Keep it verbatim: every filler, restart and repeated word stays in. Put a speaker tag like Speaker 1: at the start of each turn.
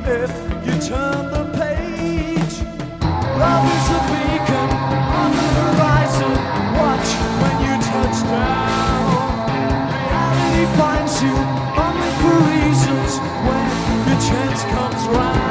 Speaker 1: if you turn the page. Love is a beacon on the horizon. Watch when you touch down. Reality finds you only for reasons when your chance comes round.